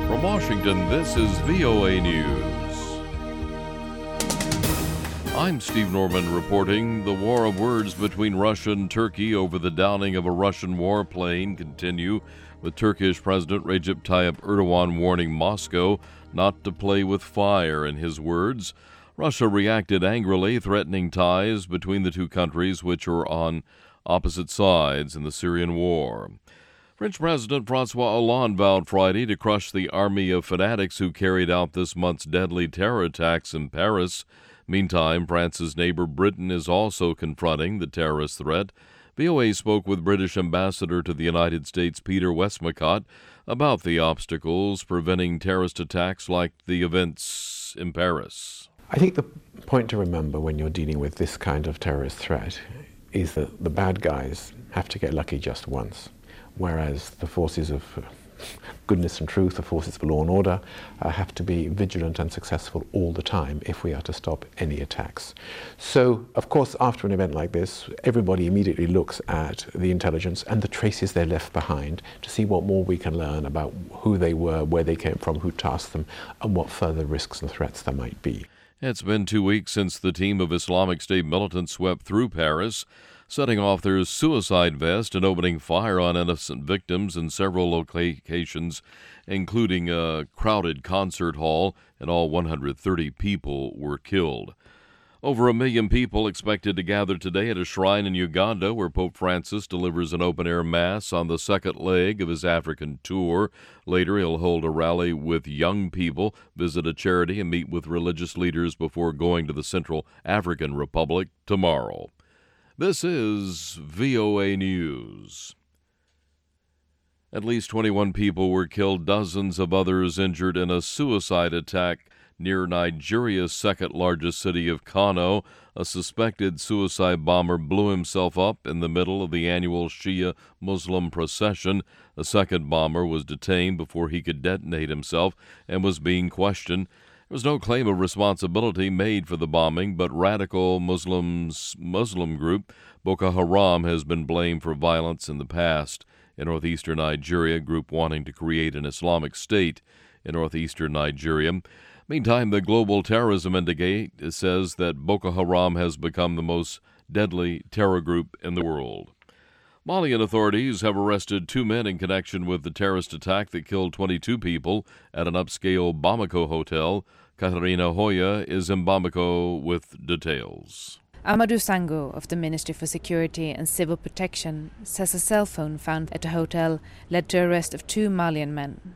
From Washington, this is VOA News. I'm Steve Norman reporting. The war of words between Russia and Turkey over the downing of a Russian warplane continue, with Turkish President Recep Tayyip Erdogan warning Moscow not to play with fire, in his words. Russia reacted angrily, threatening ties between the two countries, which are on opposite sides in the Syrian war. French President François Hollande vowed Friday to crush the army of fanatics who carried out this month's deadly terror attacks in Paris. Meantime, France's neighbor Britain is also confronting the terrorist threat. VOA spoke with British Ambassador to the United States Peter Westmacott about the obstacles preventing terrorist attacks like the events in Paris. I think the point to remember when you're dealing with this kind of terrorist threat is that the bad guys have to get lucky just once, whereas the forces of goodness and truth, the forces of law and order, have to be vigilant and successful all the time if we are to stop any attacks. So, of course, after an event like this, everybody immediately looks at the intelligence and the traces they left behind to see what more we can learn about who they were, where they came from, who tasked them, and what further risks and threats there might be. It's been 2 weeks since the team of Islamic State militants swept through Paris, setting off their suicide vest and opening fire on innocent victims in several locations, including a crowded concert hall, and all 130 people were killed. Over 1 million people expected to gather today at a shrine in Uganda, where Pope Francis delivers an open-air mass on the second leg of his African tour. Later, he'll hold a rally with young people, visit a charity, and meet with religious leaders before going to the Central African Republic tomorrow. This is VOA News. At least 21 people were killed, dozens of others injured in a suicide attack near Nigeria's second-largest city of Kano. A suspected suicide bomber blew himself up in the middle of the annual Shia Muslim procession. A second bomber was detained before he could detonate himself and was being questioned. There was no claim of responsibility made for the bombing, but radical Muslim group Boko Haram has been blamed for violence in the past. In northeastern Nigeria, a group wanting to create an Islamic state in northeastern Nigeria. Meantime, the Global Terrorism Index says that Boko Haram has become the most deadly terror group in the world. Malian authorities have arrested 2 men in connection with the terrorist attack that killed 22 people at an upscale Bamako hotel. Katarina Hoya is in Bamako with details. Amadou Sango of the Ministry for Security and Civil Protection says a cell phone found at a hotel led to arrest of 2 Malian men.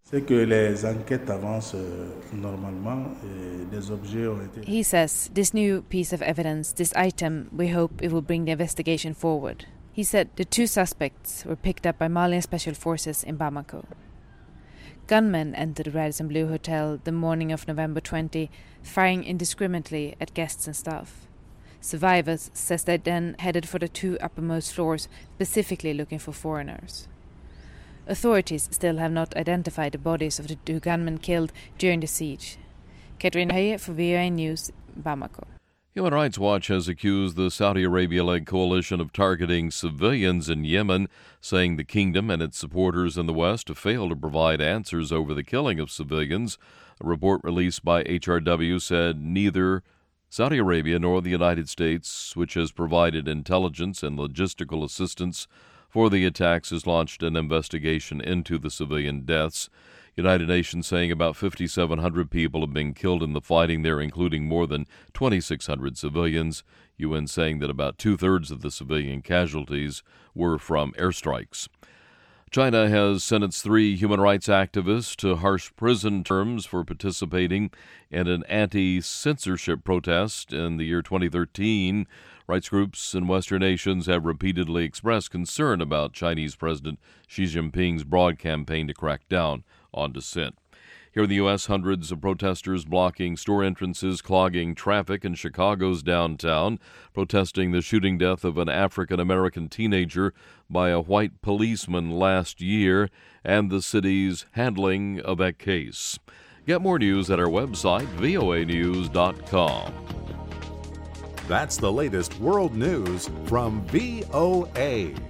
He says this new piece of evidence, this item, we hope it will bring the investigation forward. He said the 2 suspects were picked up by Malian special forces in Bamako. Gunmen entered the Radisson Blu Hotel the morning of November 20, firing indiscriminately at guests and staff. Survivors says they then headed for the 2 uppermost floors, specifically looking for foreigners. Authorities still have not identified the bodies of the 2 gunmen killed during the siege. Katrina Hoye for VOA News, Bamako. Human Rights Watch has accused the Saudi Arabia-led coalition of targeting civilians in Yemen, saying the kingdom and its supporters in the West have failed to provide answers over the killing of civilians. A report released by HRW said neither Saudi Arabia nor the United States, which has provided intelligence and logistical assistance for the attacks, has launched an investigation into the civilian deaths. United Nations saying about 5,700 people have been killed in the fighting there, including more than 2,600 civilians. UN saying that about 2/3 of the civilian casualties were from airstrikes. China has sentenced 3 human rights activists to harsh prison terms for participating in an anti-censorship protest in the year 2013. Rights groups in Western nations have repeatedly expressed concern about Chinese President Xi Jinping's broad campaign to crack down on dissent. Here in the U.S., hundreds of protesters blocking store entrances, clogging traffic in Chicago's downtown, protesting the shooting death of an African-American teenager by a white policeman last year and the city's handling of that case. Get more news at our website, voanews.com. That's the latest world news from VOA.